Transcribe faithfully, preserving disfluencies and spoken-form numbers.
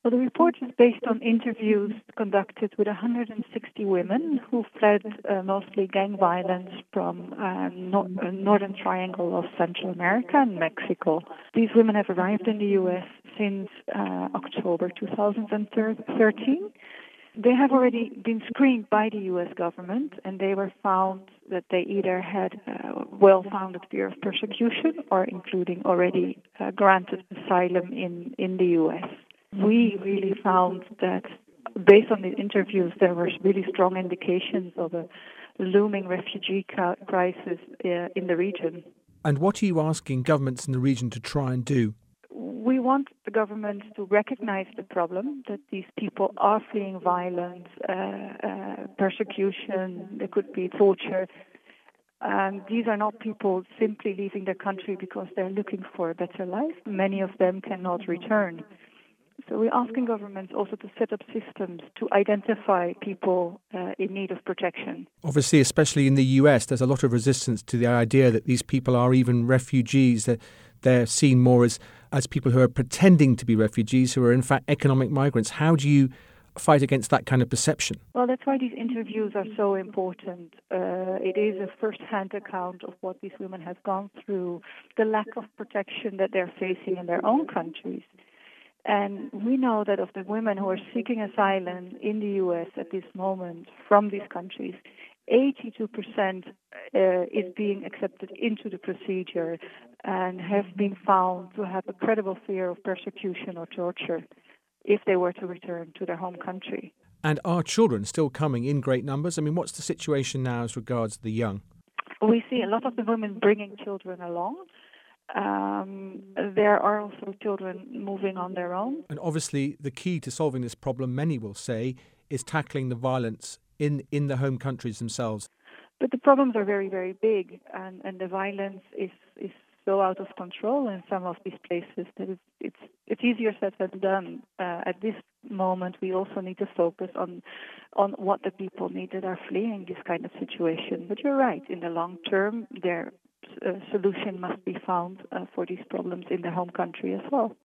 Well, the report is based on interviews conducted with one hundred sixty women who fled uh, mostly gang violence from uh, no- uh, northern triangle of Central America and Mexico. These women have arrived in the U S since uh, October two thousand thirteen. They have already been screened by the U S government, and they were found that they either had a well-founded fear of persecution or including already uh, granted asylum in, in the U S. We really found that, based on the interviews, there were really strong indications of a looming refugee crisis uh, in the region. And what are you asking governments in the region to try and do? We want the government to recognize the problem, that these people are fleeing violence, uh, uh, persecution, there could be torture. And these are not people simply leaving their country because they're looking for a better life. Many of them cannot return. So we're asking governments also to set up systems to identify people uh, in need of protection. Obviously, especially in the U S, there's a lot of resistance to the idea that these people are even refugees, that they're seen more as, as people who are pretending to be refugees, who are in fact economic migrants. How do you fight against that kind of perception? Well, that's why these interviews are so important. Uh, it is a first-hand account of what these women have gone through, the lack of protection that they're facing in their own countries. And we know that of the women who are seeking asylum in the U S at this moment from these countries, eighty-two percent uh, is being accepted into the procedure and have been found to have a credible fear of persecution or torture if they were to return to their home country. And are children still coming in great numbers? I mean, what's the situation now as regards the young? We see a lot of the women bringing children along. Um, there are also children moving on their own. And obviously the key to solving this problem, many will say, is tackling the violence in, in the home countries themselves. But the problems are very, very big, and, and the violence is, is so out of control in some of these places that it's it's, it's easier said than done. Uh, at this moment, we also need to focus on on what the people need that are fleeing this kind of situation. But you're right, in the long term, their uh, solution must be found uh, for these problems in their home country as well.